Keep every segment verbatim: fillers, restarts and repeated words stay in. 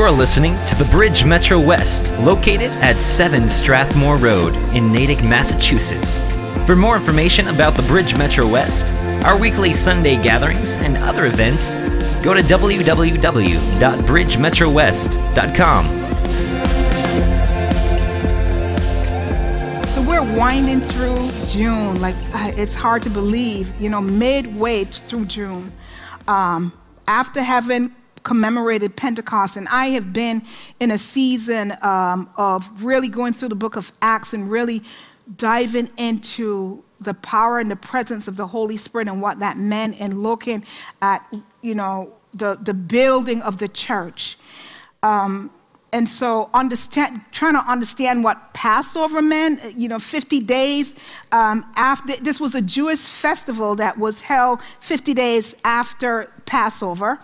You're listening to the Bridge Metro West, located at seven Strathmore Road in Natick, Massachusetts. For more information about the Bridge Metro West, our weekly Sunday gatherings, and other events, go to w w w dot bridge metro west dot com. So we're winding through June, like uh, it's hard to believe, you know, midway through June. Um, after having commemorated Pentecost, and I have been in a season um, of really going through the book of Acts and really diving into the power and the presence of the Holy Spirit and what that meant, and looking at, you know, the, the building of the church. Um, and so understand, trying to understand what Passover meant, you know, fifty days um, after, this was a Jewish festival that was held fifty days after Passover.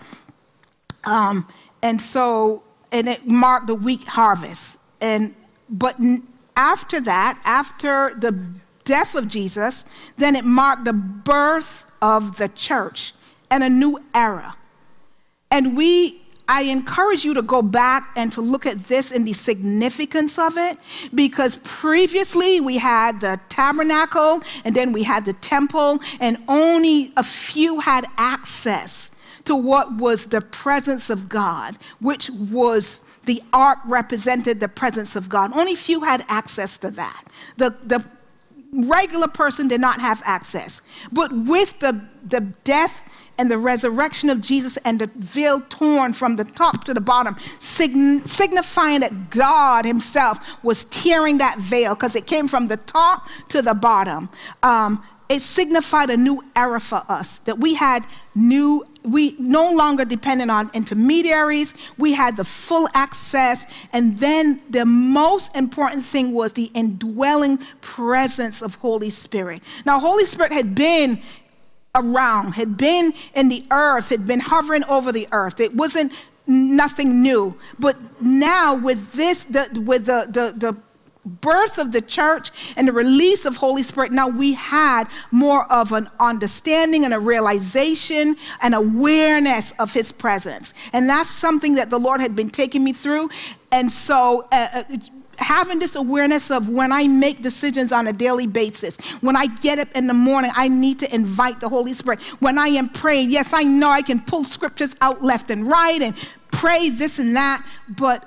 Um, and so, and it marked the wheat harvest. And, but after that, after the death of Jesus, then it marked the birth of the church and a new era. And we, I encourage you to go back and to look at this and the significance of it, because previously we had the tabernacle and then we had the temple, and only a few had access to what was the presence of God, which was the ark represented the presence of God. Only few had access to that. The, the regular person did not have access. But with the, the death and the resurrection of Jesus and the veil torn from the top to the bottom, sign, signifying that God himself was tearing that veil, because it came from the top to the bottom. Um, it signified a new era for us, that we had new, we no longer depended on intermediaries, we had the full access, and then the most important thing was the indwelling presence of Holy Spirit. Now, Holy Spirit had been around, had been in the earth, had been hovering over the earth. It wasn't nothing new. But now with this, the, with the, the, the birth of the church and the release of Holy Spirit, now we had more of an understanding and a realization and awareness of his presence. And that's something that the Lord had been taking me through. And so uh, having this awareness of when I make decisions on a daily basis, when I get up in the morning, I need to invite the Holy Spirit. When I am praying, yes, I know I can pull scriptures out left and right and pray this and that, but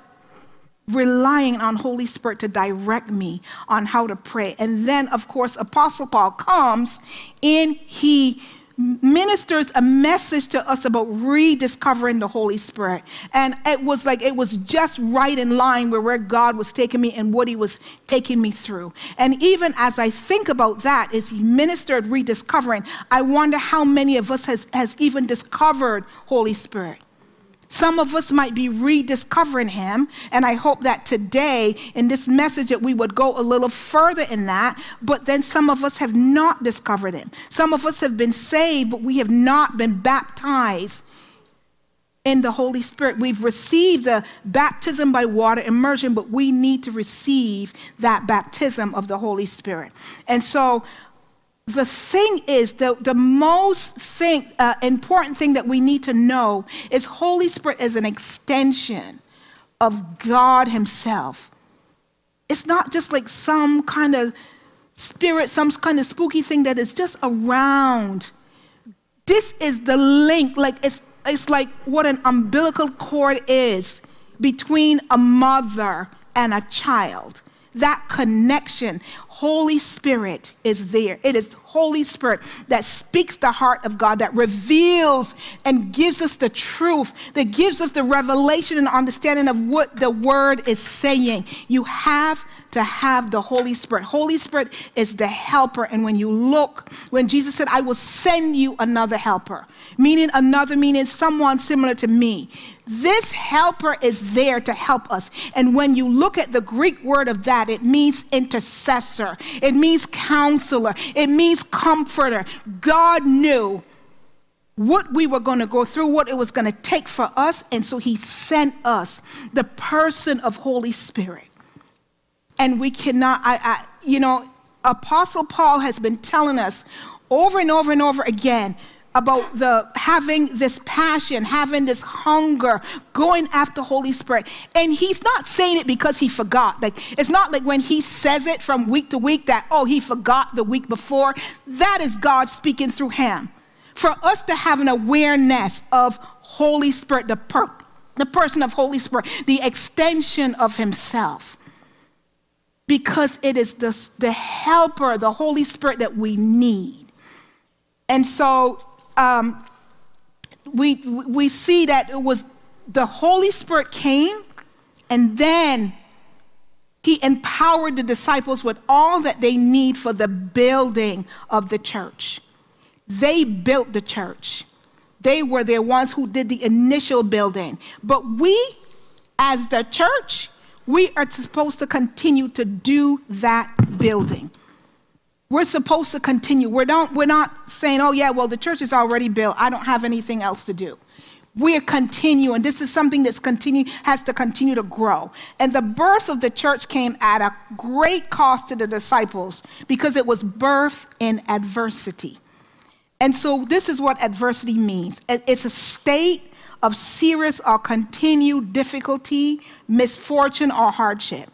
relying on Holy Spirit to direct me on how to pray. And then, of course, Apostle Paul comes and he ministers a message to us about rediscovering the Holy Spirit. And it was like, it was just right in line with where God was taking me and what he was taking me through. And even as I think about that, as he ministered rediscovering, I wonder how many of us has, has even discovered Holy Spirit. Some of us might be rediscovering him, and I hope that today in this message that we would go a little further in that, but then some of us have not discovered him. Some of us have been saved, but we have not been baptized in the Holy Spirit. We've received the baptism by water immersion, but we need to receive that baptism of the Holy Spirit. And so the thing is, the, the most thing, uh, important thing that we need to know is Holy Spirit is an extension of God himself. It's not just like some kind of spirit, some kind of spooky thing that is just around. This is the link, like it's, it's like what an umbilical cord is between a mother and a child. That connection, Holy Spirit is there. It is Holy Spirit that speaks the heart of God, that reveals and gives us the truth, that gives us the revelation and understanding of what the word is saying. You have to have the Holy Spirit. Holy Spirit is the helper. And when you look, when Jesus said, I will send you another helper, meaning another, meaning someone similar to me. This helper is there to help us. And when you look at the Greek word of that, it means intercessor. It means counselor. It means comforter. God knew what we were going to go through, what it was going to take for us. And so he sent us the person of Holy Spirit. And we cannot, I, I, you know, Apostle Paul has been telling us over and over and over again, about the having this passion, having this hunger, going after Holy Spirit. And he's not saying it because he forgot. Like, it's not like when he says it from week to week that, oh, he forgot the week before. That is God speaking through him. For us to have an awareness of Holy Spirit, the, per- the person of Holy Spirit, the extension of himself. Because it is the, the helper, the Holy Spirit that we need. And so, Um, we we see that it was the Holy Spirit came, and then he empowered the disciples with all that they need for the building of the church. They built the church. They were the ones who did the initial building. But we, as the church, we are supposed to continue to do that building. We're supposed to continue. We're not, we're not saying, oh, yeah, well, the church is already built. I don't have anything else to do. We're continuing. This is something that's continue, has to continue to grow. And the birth of the church came at a great cost to the disciples because it was birthed in adversity. And so this is what adversity means. It's a state of serious or continued difficulty, misfortune, or hardship.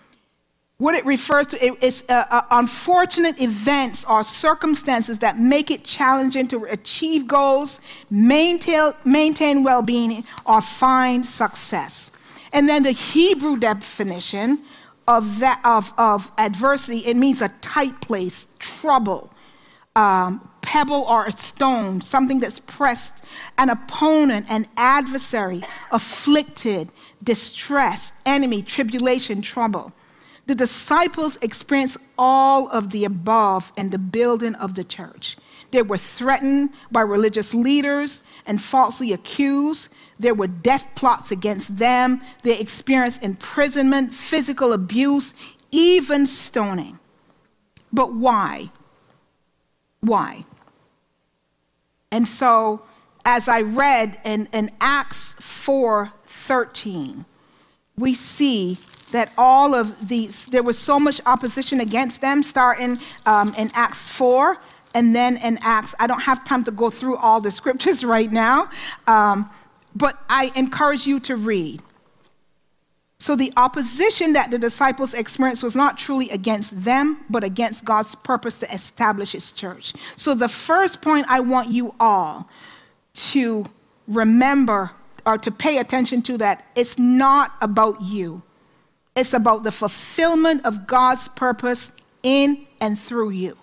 What it refers to is uh, uh, unfortunate events or circumstances that make it challenging to achieve goals, maintain, maintain well-being, or find success. And then the Hebrew definition of that of, of adversity, it means a tight place, trouble, um, pebble or a stone, something that's pressed, an opponent, an adversary, afflicted, distress, enemy, tribulation, trouble. The disciples experienced all of the above in the building of the church. They were threatened by religious leaders and falsely accused. There were death plots against them. They experienced imprisonment, physical abuse, even stoning. But why? Why? And so, as I read in, in Acts four thirteen, we see that all of these, there was so much opposition against them, starting um, in Acts four, and then in Acts, I don't have time to go through all the scriptures right now, um, but I encourage you to read. So the opposition that the disciples experienced was not truly against them, but against God's purpose to establish his church. So the first point I want you all to remember or to pay attention to, that it's not about you. It's about the fulfillment of God's purpose in and through you.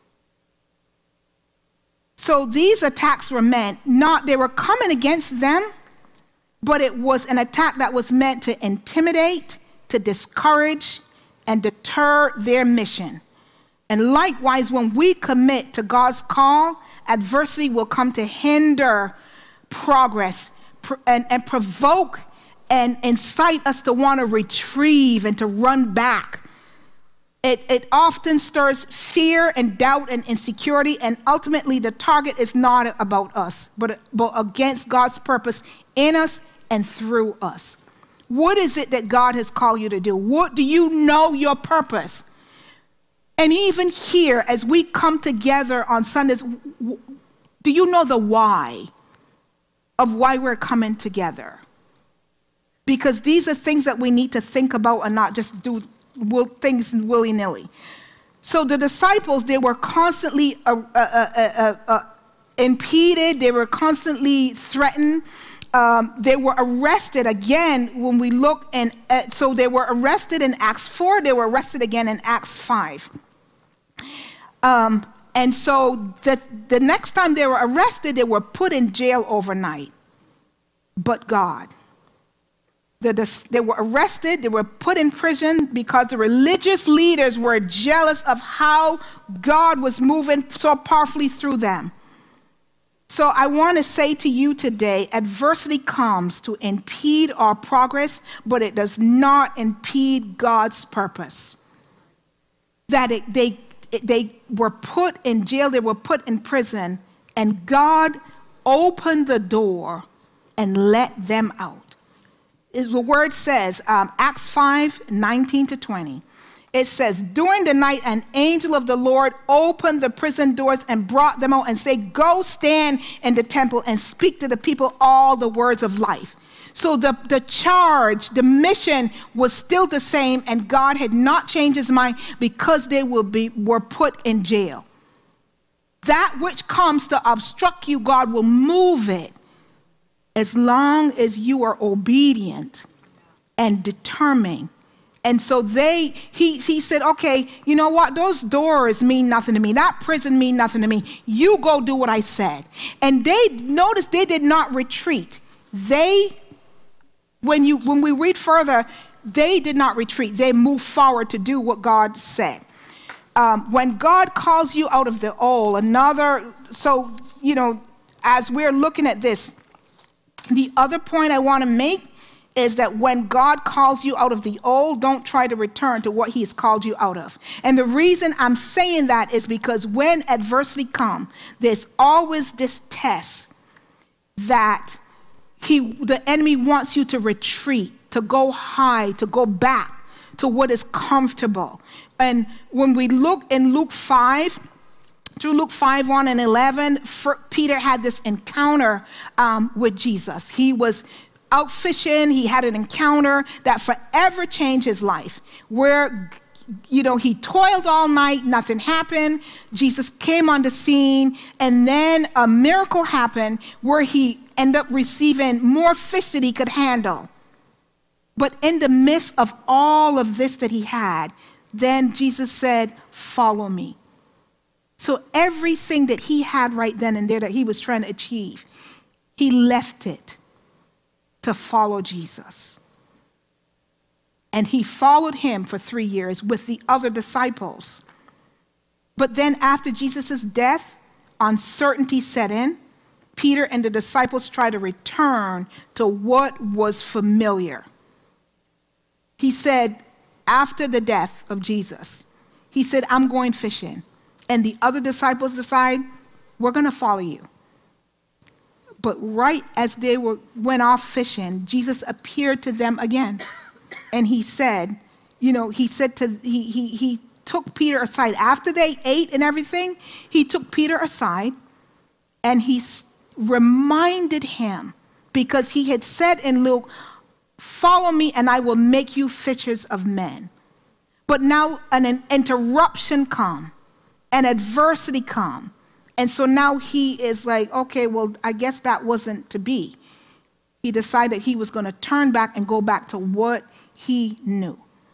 So these attacks were meant not, they were coming against them, but it was an attack that was meant to intimidate, to discourage, and deter their mission. And likewise, when we commit to God's call, adversity will come to hinder progress and, and provoke and incite us to want to retrieve and to run back. It, it often stirs fear and doubt and insecurity, and ultimately the target is not about us, but, but against God's purpose in us and through us. What is it that God has called you to do? What do you know your purpose? And even here, as we come together on Sundays, do you know the why of why we're coming together? Because these are things that we need to think about and not just do things willy-nilly. So the disciples, they were constantly uh, uh, uh, uh, impeded. They were constantly threatened. Um, they were arrested again when we look. And uh, so they were arrested in Acts four. They were arrested again in Acts five. Um, and so the, the next time they were arrested, they were put in jail overnight. But God. They were arrested, they were put in prison because the religious leaders were jealous of how God was moving so powerfully through them. So I want to say to you today, adversity comes to impede our progress, but it does not impede God's purpose. That it, they, it, they were put in jail, they were put in prison, and God opened the door and let them out. The word says, um, Acts five, nineteen to twenty, It says, during the night, an angel of the Lord opened the prison doors and brought them out and said, go stand in the temple and speak to the people all the words of life. So the, the charge, the mission was still the same, and God had not changed his mind because they will be, were put in jail. That which comes to obstruct you, God will move it as long as you are obedient and determined. And so they, he, he said, okay, you know what? Those doors mean nothing to me. That prison mean nothing to me. You go do what I said. And they, notice they did not retreat. They, when you, when we read further, they did not retreat. They moved forward to do what God said. Um, when God calls you out of the old, another, so, you know, as we're looking at this, the other point I want to make is that when God calls you out of the old, don't try to return to what he's called you out of. And the reason I'm saying that is because when adversity comes, there's always this test that he, the enemy wants you to retreat, to go high, to go back to what is comfortable. And when we look in Luke five, through Luke five, one and eleven, Peter had this encounter um, with Jesus. He was out fishing. He had an encounter that forever changed his life, where, you know, he toiled all night, nothing happened. Jesus came on the scene, and then a miracle happened where he ended up receiving more fish than he could handle. But in the midst of all of this that he had, then Jesus said, follow me. So everything that he had right then and there that he was trying to achieve, he left it to follow Jesus. And he followed him for three years with the other disciples. But then after Jesus' death, uncertainty set in. Peter and the disciples tried to return to what was familiar. He said, after the death of Jesus, he said, I'm going fishing. And the other disciples decide, we're going to follow you. But right as they were went off fishing, Jesus appeared to them again. And he said, you know, he said to, he, he, he took Peter aside. After they ate and everything, he took Peter aside and he reminded him, because he had said in Luke, follow me and I will make you fishers of men. But now an, an interruption come, an adversity come. And so now he is like, okay, well, I guess that wasn't to be. He decided he was going to turn back and go back to what he knew.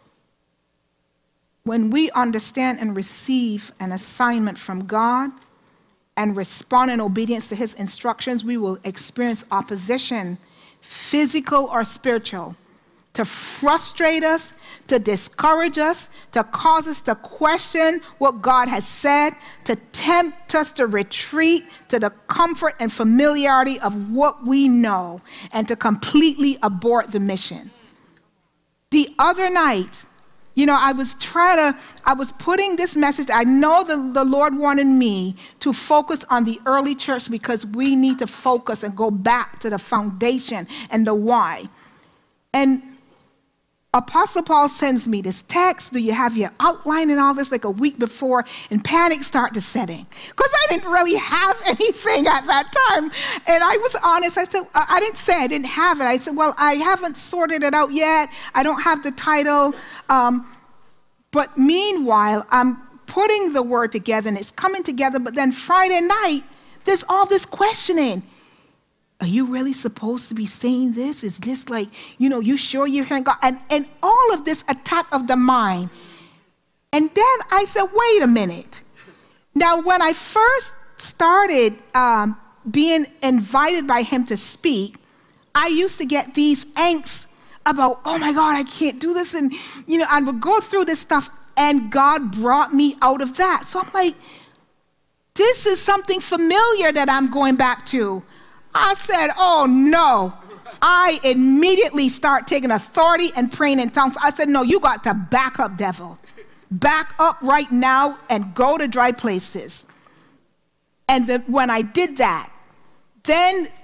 When we understand and receive an assignment from God and respond in obedience to his instructions, we will experience opposition, physical or spiritual, to frustrate us, to discourage us, to cause us to question what God has said, to tempt us to retreat to the comfort and familiarity of what we know, and to completely abort the mission. The other night, you know, I was trying to, I was putting this message, I know the, the Lord wanted me to focus on the early church because we need to focus and go back to the foundation and the why. And Apostle Paul sends me this text. Do you have your outline and all this like a week before? And panic started to set in. Because I didn't really have anything at that time. And I was honest. I said, I didn't say I didn't have it. I said, well, I haven't sorted it out yet. I don't have the title. Um, but meanwhile, I'm putting the word together and it's coming together. But then Friday night, there's all this questioning. Are you really supposed to be saying this? Is this like, you know, you sure you're hearing God? And, and all of this attack of the mind. And then I said, wait a minute. Now, when I first started um, being invited by him to speak, I used to get these angst about, oh my God, I can't do this. And, you know, I would go through this stuff and God brought me out of that. So I'm like, this is something familiar that I'm going back to. I said, oh no. I immediately start taking authority and praying in tongues. I said, no, you got to back up, devil. Back up right now and go to dry places. And the, when I did that, then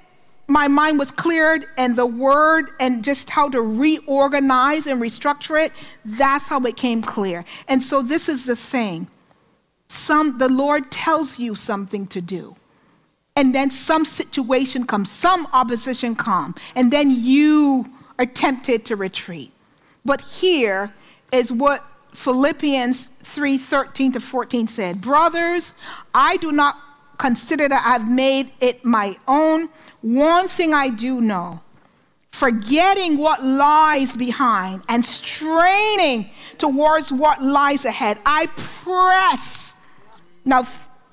my mind was cleared, and the word and just how to reorganize and restructure it, that's how it came clear. And so this is the thing. Some, the Lord tells you something to do. And then some situation comes, some opposition comes, and then you are tempted to retreat. But here is what Philippians three thirteen to fourteen said. Brothers, I do not consider that I've made it my own. One thing I do know, forgetting what lies behind and straining towards what lies ahead, I press. Now,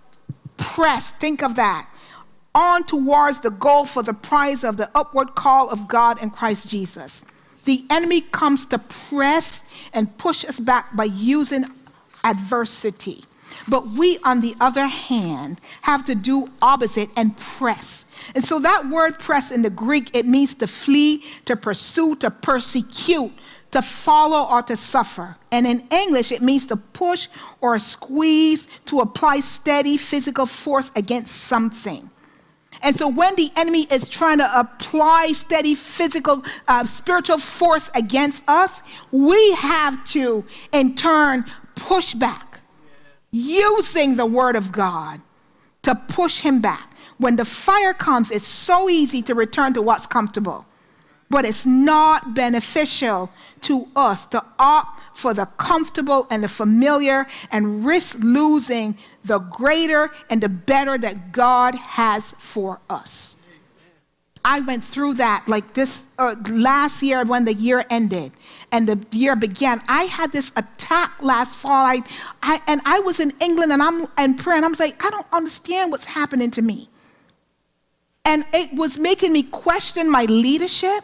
press, think of that. On towards the goal for the prize of the upward call of God in Christ Jesus. The enemy comes to press and push us back by using adversity. But we, on the other hand, have to do opposite and press. And so that word press in the Greek, it means to flee, to pursue, to persecute, to follow, or to suffer. And in English, it means to push or squeeze, to apply steady physical force against something. And so when the enemy is trying to apply steady physical, uh, spiritual force against us, we have to, in turn, push back, using the word of God to push him back. When the fire comes, it's so easy to return to what's comfortable. But it's not beneficial to us to opt for the comfortable and the familiar and risk losing the greater and the better that God has for us. I went through that like this uh, last year when the year ended and the year began. I had this attack last fall. I, I, and I was in England and I'm in prayer and I'm like, I don't understand what's happening to me. And it was making me question my leadership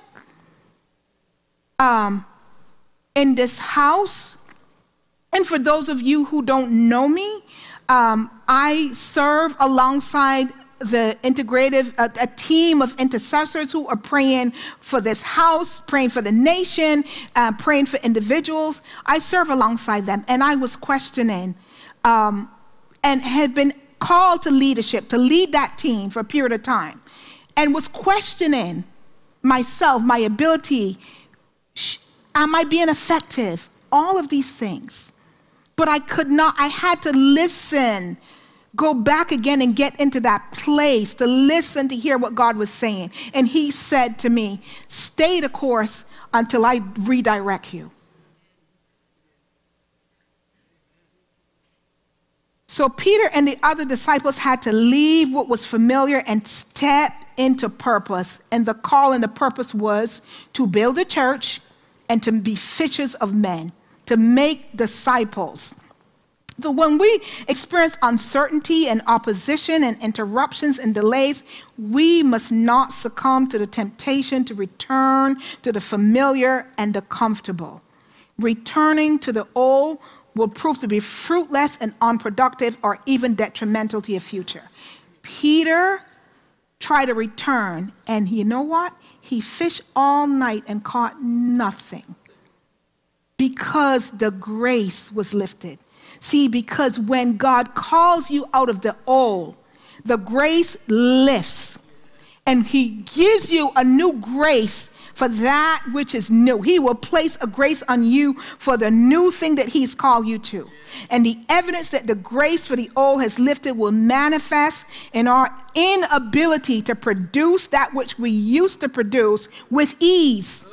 um, in this house. And for those of you who don't know me, um, I serve alongside the integrative, a, a team of intercessors who are praying for this house, praying for the nation, uh, praying for individuals. I serve alongside them, and I was questioning um, and had been called to leadership, to lead that team for a period of time, and was questioning myself, my ability, am I being effective? All of these things. But I could not, I had to listen, go back again and get into that place to listen to hear what God was saying. And he said to me, stay the course until I redirect you. So Peter and the other disciples had to leave what was familiar and step into purpose. And the call and the purpose was to build a church and to be fishers of men, to make disciples. So when we experience uncertainty and opposition and interruptions and delays, we must not succumb to the temptation to return to the familiar and the comfortable. Returning to the old will prove to be fruitless and unproductive or even detrimental to your future. Peter tried to return, and you know what? He fished all night and caught nothing because the grace was lifted. See, because when God calls you out of the old, the grace lifts, and he gives you a new grace for that which is new. He will place a grace on you for the new thing that he's called you to. And the evidence that the grace for the old has lifted will manifest in our inability to produce that which we used to produce with ease.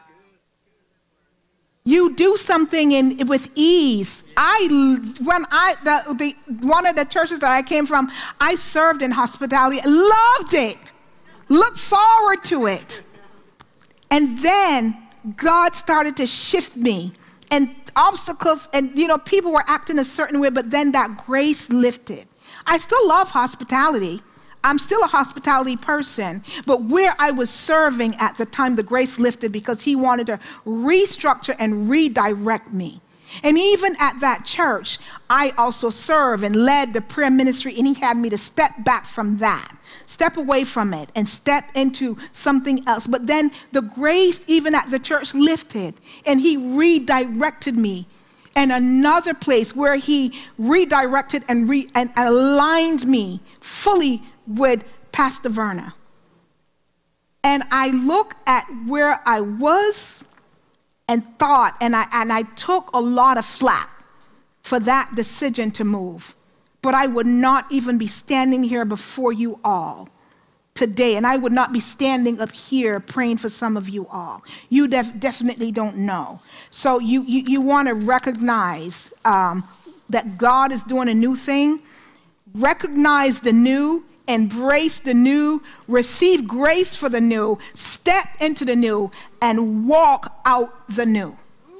You do something in with ease. I, when I, the, the one of the churches that I came from, I served in hospitality, loved it, looked forward to it. And then God started to shift me, and obstacles, and you know, people were acting a certain way, but then that grace lifted. I still love hospitality. I'm still a hospitality person, but where I was serving at the time, the grace lifted because he wanted to restructure and redirect me. And even at that church, I also served and led the prayer ministry, and he had me to step back from that, step away from it, and step into something else. But then the grace, even at the church, lifted, and he redirected me in another place where he redirected and, re- and aligned me fully with Pastor Verna. And I look at where I was and thought, and I, and I took a lot of flack for that decision to move. But I would not even be standing here before you all today, and I would not be standing up here praying for some of you all. You def- definitely don't know. So you, you, you want to recognize um, that God is doing a new thing. Recognize the new, embrace the new, receive grace for the new, step into the new, and walk out the new.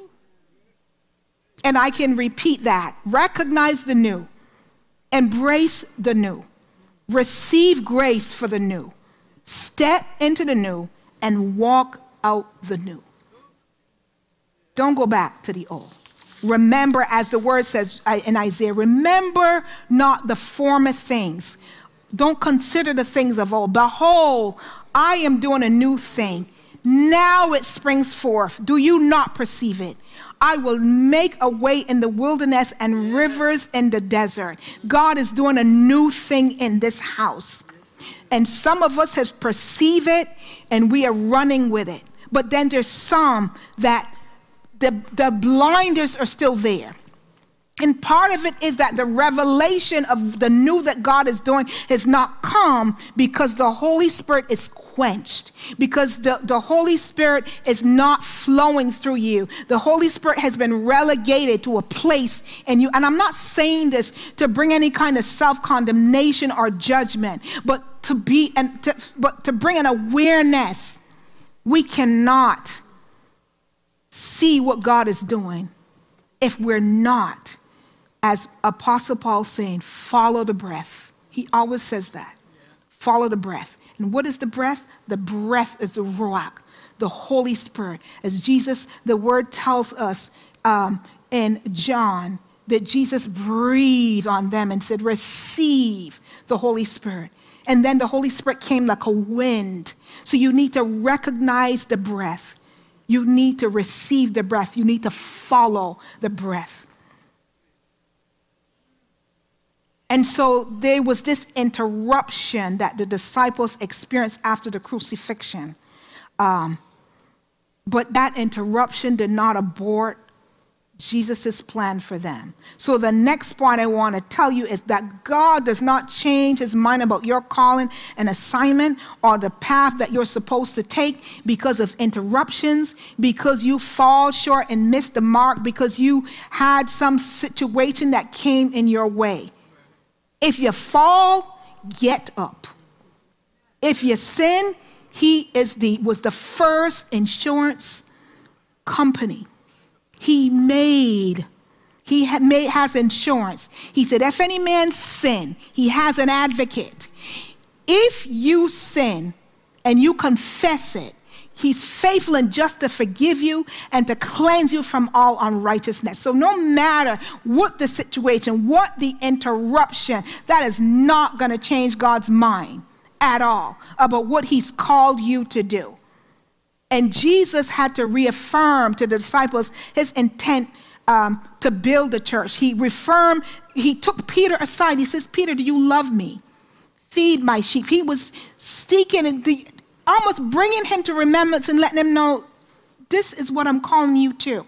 And I can repeat that. Recognize the new, embrace the new, receive grace for the new, step into the new, and walk out the new. Don't go back to the old. Remember, as the word says in Isaiah, remember not the former things. Don't consider the things of old. Behold, I am doing a new thing. Now it springs forth. Do you not perceive it? I will make a way in the wilderness and rivers in the desert. God is doing a new thing in this house. And some of us have perceived it and we are running with it. But then there's some that the, the blinders are still there. And part of it is that the revelation of the new that God is doing has not come because the Holy Spirit is quenched, because the, the Holy Spirit is not flowing through you. The Holy Spirit has been relegated to a place in you. And I'm not saying this to bring any kind of self-condemnation or judgment, but to be and to, but to bring an awareness. We cannot see what God is doing if we're not, as Apostle Paul saying, follow the breath. He always says that. Follow the breath. And what is the breath? The breath is the Ruach, the Holy Spirit. As Jesus, the word tells us um, in John that Jesus breathed on them and said, receive the Holy Spirit. And then the Holy Spirit came like a wind. So you need to recognize the breath. You need to receive the breath. You need to follow the breath. And so there was this interruption that the disciples experienced after the crucifixion. Um, but that interruption did not abort Jesus' plan for them. So the next point I want to tell you is that God does not change his mind about your calling and assignment or the path that you're supposed to take because of interruptions, because you fall short and miss the mark, because you had some situation that came in your way. If you fall, get up. If you sin, he is the was the first insurance company. He made, he had made, has insurance. He said, if any man sin, he has an advocate. If you sin and you confess it, he's faithful and just to forgive you and to cleanse you from all unrighteousness. So no matter what the situation, what the interruption, that is not going to change God's mind at all about what he's called you to do. And Jesus had to reaffirm to the disciples his intent um, to build the church. He reaffirmed, he took Peter aside. He says, Peter, do you love me? Feed my sheep. He was seeking and the, almost bringing him to remembrance and letting him know, this is what I'm calling you to.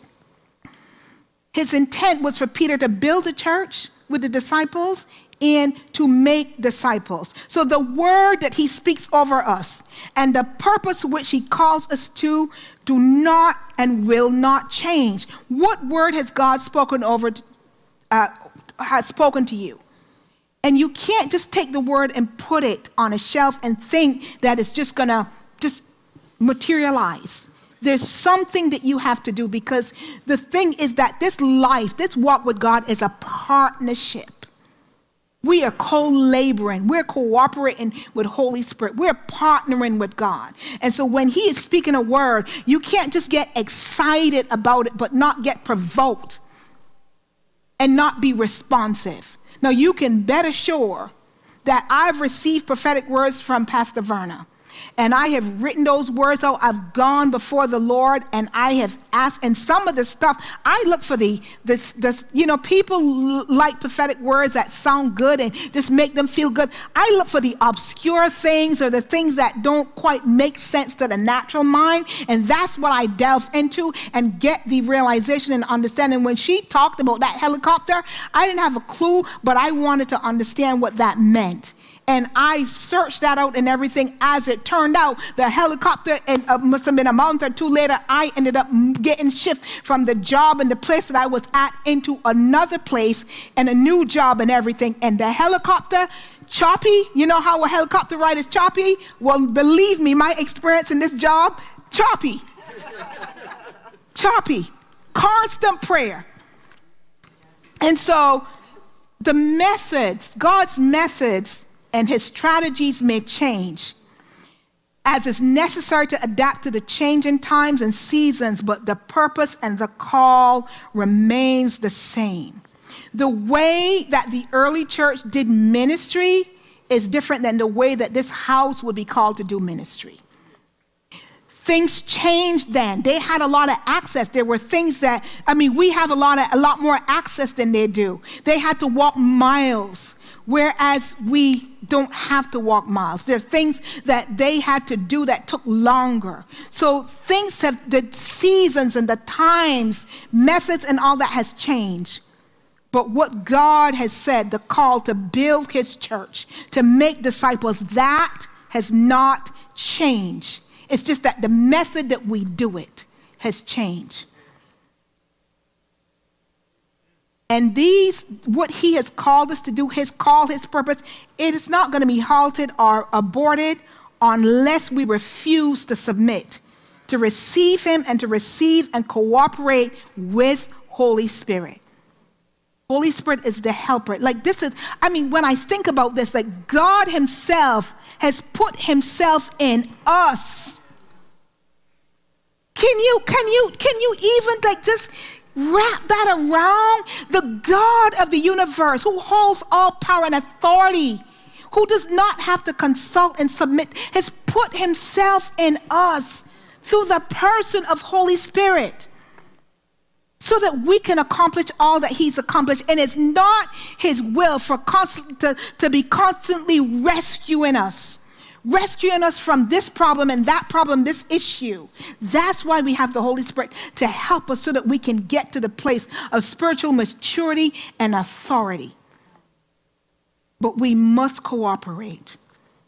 His intent was for Peter to build a church with the disciples and to make disciples. So the word that he speaks over us and the purpose which he calls us to do not and will not change. What word has God spoken over, uh, has spoken to you? And you can't just take the word and put it on a shelf and think that it's just going to just materialize. There's something that you have to do, because the thing is that this life, this walk with God is a partnership. We are co-laboring. We're cooperating with Holy Spirit. We're partnering with God. And so when he is speaking a word, you can't just get excited about it, but not get provoked and not be responsive. Now, you can bet assure that I've received prophetic words from Pastor Verna. And I have written those words out. I've gone before the Lord and I have asked. And some of the stuff, I look for the, this, this, you know, people like prophetic words that sound good and just make them feel good. I look for the obscure things or the things that don't quite make sense to the natural mind. And that's what I delve into and get the realization and understanding. When she talked about that helicopter, I didn't have a clue, but I wanted to understand what that meant. And I searched that out and everything. As it turned out, the helicopter, and uh, must have been a month or two later, I ended up getting shifted from the job and the place that I was at into another place and a new job and everything. And the helicopter, choppy, you know how a helicopter ride is choppy? Well, believe me, my experience in this job, choppy. Choppy. Constant prayer. And so the methods, God's methods, and his strategies may change as is necessary to adapt to the changing times and seasons, but the purpose and the call remains the same. The way that the early church did ministry is different than the way that this house would be called to do ministry. Things changed then. They had a lot of access. There were things that, I mean, we have a lot of, a lot more access than they do. They had to walk miles, whereas we don't have to walk miles. There are things that they had to do that took longer. So things have, the seasons and the times, methods and all that has changed. But what God has said, the call to build his church, to make disciples, that has not changed. It's just that the method that we do it has changed. And these, what he has called us to do, his call, his purpose, it is not going to be halted or aborted unless we refuse to submit, to receive him and to receive and cooperate with Holy Spirit. Holy Spirit is the helper. Like this is, I mean, when I think about this, like God himself has put himself in us. Can you, can you, can you even like just wrap that around? The God of the universe, who holds all power and authority, who does not have to consult and submit, has put himself in us through the person of Holy Spirit, so that we can accomplish all that he's accomplished. And it's not his will for constant, to, to be constantly rescuing us, rescuing us from this problem and that problem, this issue. That's why we have the Holy Spirit, to help us so that we can get to the place of spiritual maturity and authority. But we must cooperate.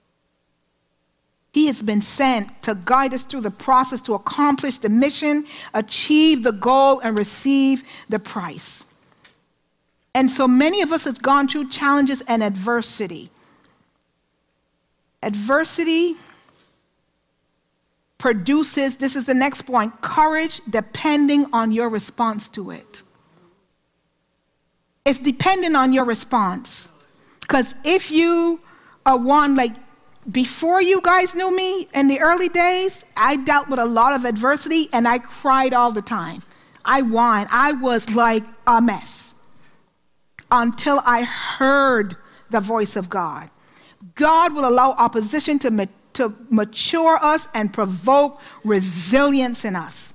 He has been sent to guide us through the process to accomplish the mission, achieve the goal, and receive the prize. And so many of us have gone through challenges and adversity. Adversity produces, this is the next point, courage depending on your response to it. It's dependent on your response. Because if you are one like, before you guys knew me in the early days, I dealt with a lot of adversity and I cried all the time. I whined. I was like a mess until I heard the voice of God. God will allow opposition to, ma- to mature us and provoke resilience in us.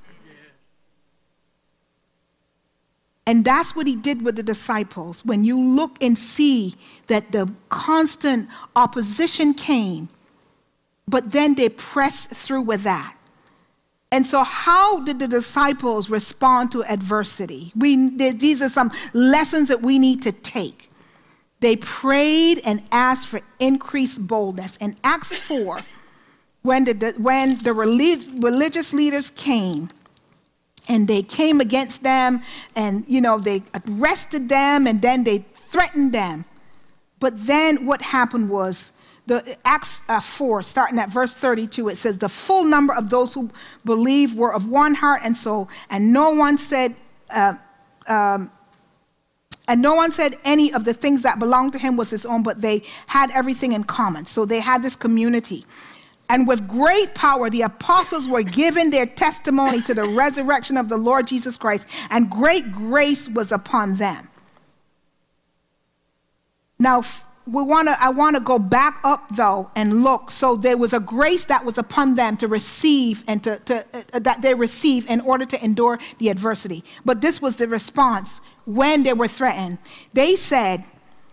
And that's what he did with the disciples. When you look and see that the constant opposition came, but then they pressed through with that. And so how did the disciples respond to adversity? We, these are some lessons that we need to take. They prayed and asked for increased boldness. In Acts four, when the, when the religious leaders came, and they came against them, and, you know, they arrested them, and then they threatened them. But then what happened was, the Acts uh, four, starting at verse thirty-two, it says, the full number of those who believed were of one heart and soul, and no one said, uh, um, and no one said any of the things that belonged to him was his own, but they had everything in common. So they had this community. And with great power, the apostles were given their testimony to the resurrection of the Lord Jesus Christ, and great grace was upon them. Now, we want to, I want to go back up though and look. So there was a grace that was upon them to receive and to, to uh, that they received in order to endure the adversity. But this was the response when they were threatened. They said,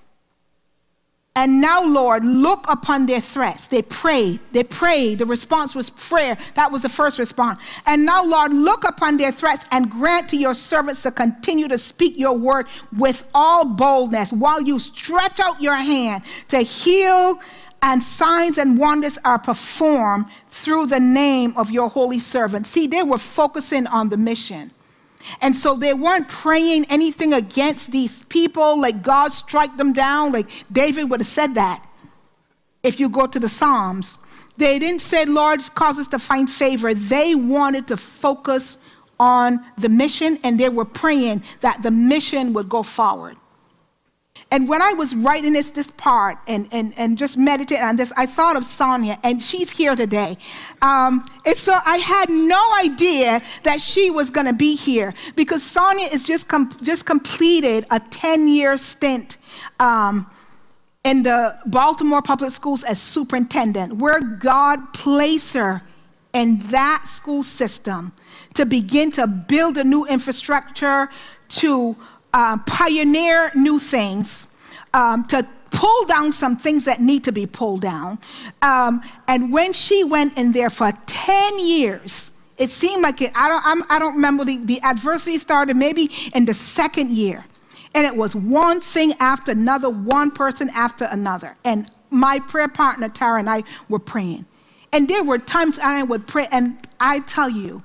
"And now, Lord, look upon their threats." They prayed. They prayed. The response was prayer. That was the first response. "And now, Lord, look upon their threats and grant to your servants to continue to speak your word with all boldness while you stretch out your hand to heal, and signs and wonders are performed through the name of your holy servant." See, they were focusing on the mission. And so they weren't praying anything against these people, like God strike them down, like David would have said that if you go to the Psalms. They didn't say, "Lord, cause us to find favor." They wanted to focus on the mission, and they were praying that the mission would go forward. And when I was writing this this part and, and, and just meditating on this, I thought of Sonia, and she's here today. Um, and so I had no idea that she was going to be here, because Sonia is just com- just completed a ten-year stint um, in the Baltimore Public Schools as superintendent, where God placed her in that school system to begin to build a new infrastructure, to Uh, pioneer new things, um, to pull down some things that need to be pulled down. Um, and when she went in there for ten years, it seemed like it, I don't, I'm, I don't remember, the, the adversity started maybe in the second year. And it was one thing after another, one person after another. And my prayer partner, Tara, and I were praying. And there were times I would pray, and I tell you,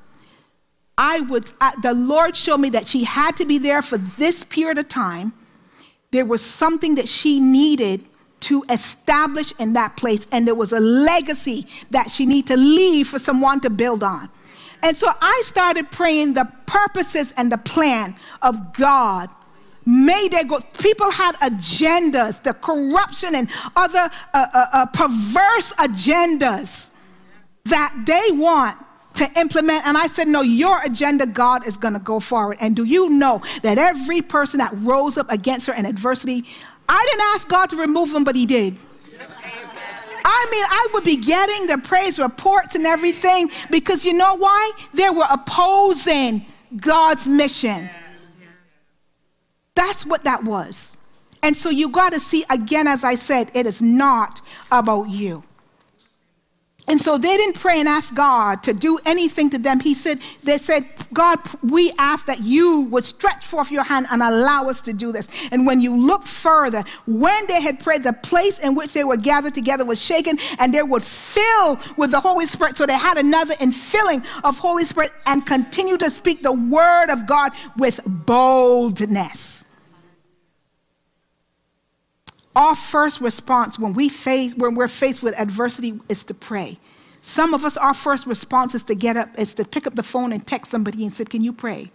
I would, I, the Lord showed me that she had to be there for this period of time. There was something that she needed to establish in that place, and there was a legacy that she needed to leave for someone to build on. And so I started praying the purposes and the plan of God. May they go. People had agendas, the corruption and other uh, uh, uh, perverse agendas that they want to implement. And I said, "No, your agenda, God, is going to go forward." And do you know that every person that rose up against her in adversity, I didn't ask God to remove them, but he did. I mean, I would be getting the praise reports and everything, because you know why? They were opposing God's mission. That's what that was. And so you got to see, again, as I said, it is not about you. And so they didn't pray and ask God to do anything to them. He said, they said, "God, we ask that you would stretch forth your hand and allow us to do this." And when you look further, when they had prayed, the place in which they were gathered together was shaken, and they were filled with the Holy Spirit. So they had another infilling of Holy Spirit and continued to speak the word of God with boldness. Our first response when we face, when we're faced with adversity, is to pray. Some of us, our first response is to get up, is to pick up the phone and text somebody and say, "Can you pray?"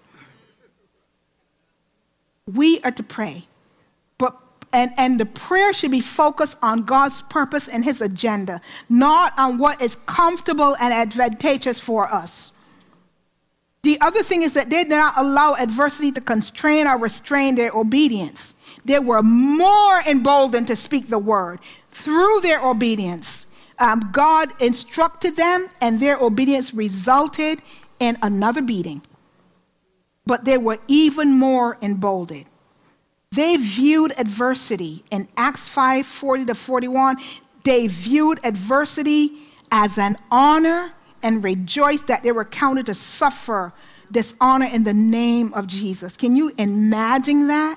We are to pray. But and, and the prayer should be focused on God's purpose and his agenda, not on what is comfortable and advantageous for us. The other thing is that they did not allow adversity to constrain or restrain their obedience. They were more emboldened to speak the word. Through their obedience, um, God instructed them, and their obedience resulted in another beating. But they were even more emboldened. They viewed adversity in Acts five, forty to forty-one. They viewed adversity as an honor and rejoiced that they were counted to suffer dishonor in the name of Jesus. Can you imagine that?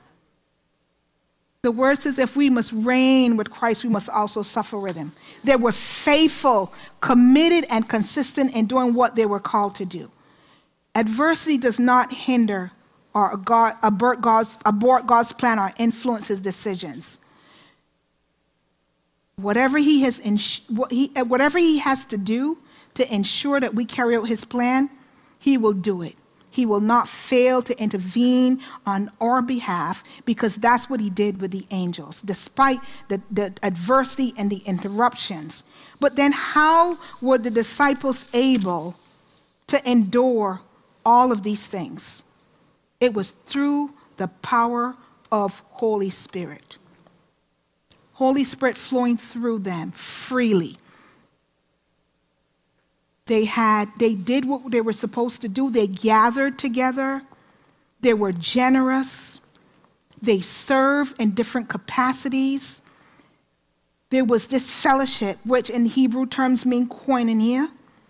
The word says if we must reign with Christ, we must also suffer with him. They were faithful, committed, and consistent in doing what they were called to do. Adversity does not hinder or God, abort, God's, abort God's plan or influence his decisions. Whatever he has, ins- what he, whatever he has to do to ensure that we carry out his plan, he will do it. He will not fail to intervene on our behalf, because that's what he did with the angels, despite the, the adversity and the interruptions. But then how were the disciples able to endure all of these things? It was through the power of Holy Spirit. Holy Spirit flowing through them freely. They had, they did what they were supposed to do. They gathered together. They were generous. They served in different capacities. There was this fellowship, which in Hebrew terms mean koinonia.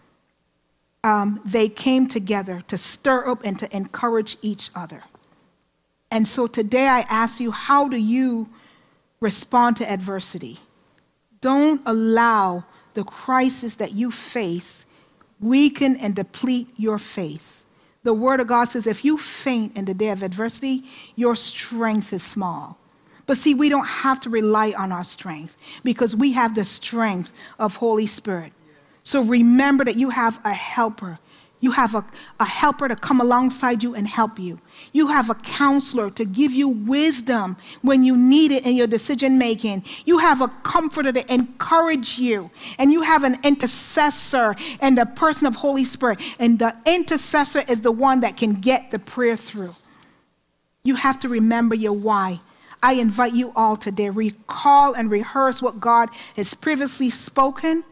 Um, they came together to stir up and to encourage each other. And so today I ask you, how do you respond to adversity? Don't allow the crisis that you face weaken and deplete your faith. The Word of God says if you faint in the day of adversity, your strength is small. But see, we don't have to rely on our strength because we have the strength of Holy Spirit. So remember that you have a helper. You have a, a helper to come alongside you and help you. You have a counselor to give you wisdom when you need it in your decision making. You have a comforter to encourage you. And you have an intercessor and the person of Holy Spirit. And the intercessor is the one that can get the prayer through. You have to remember your why. I invite you all today, recall and rehearse what God has previously spoken.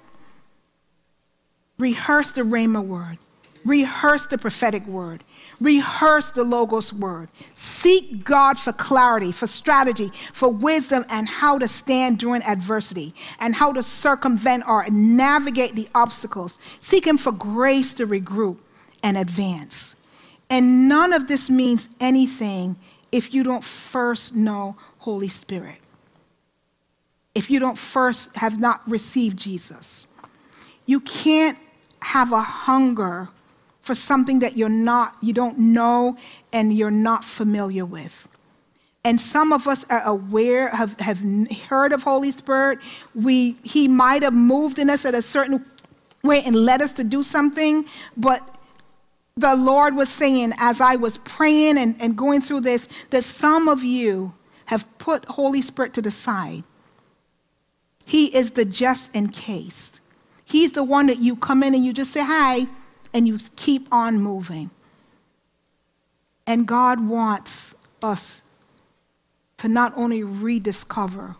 Rehearse the Rhema word. Rehearse the prophetic word. Rehearse the Logos word. Seek God for clarity, for strategy, for wisdom, and how to stand during adversity, and how to circumvent or navigate the obstacles. Seek Him for grace to regroup and advance. And none of this means anything if you don't first know Holy Spirit. If you don't first have not received Jesus. You can't have a hunger for something that you're not, you don't know and you're not familiar with. And some of us are aware, have, have heard of Holy Spirit. We, he might have moved in us at a certain way and led us to do something, but the Lord was saying, as I was praying and, and going through this, that some of you have put Holy Spirit to the side. He is the just in case. He's the one that you come in and you just say hi, and you keep on moving. And God wants us to not only rediscover,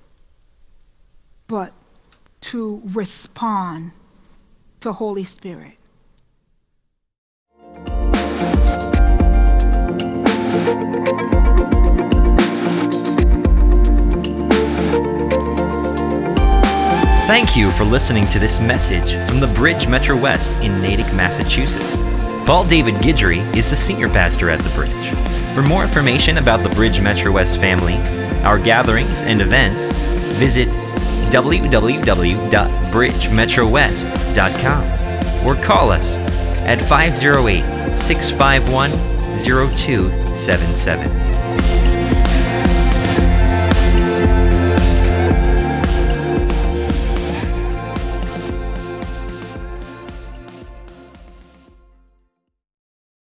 but to respond to Holy Spirit. Thank you for listening to this message from the Bridge Metro West in Natick, Massachusetts. Paul David Guidry is the senior pastor at the Bridge. For more information about the Bridge Metro West family, our gatherings and events, visit w w w dot bridge metro west dot com or call us at five oh eight, six five one, oh two seven seven.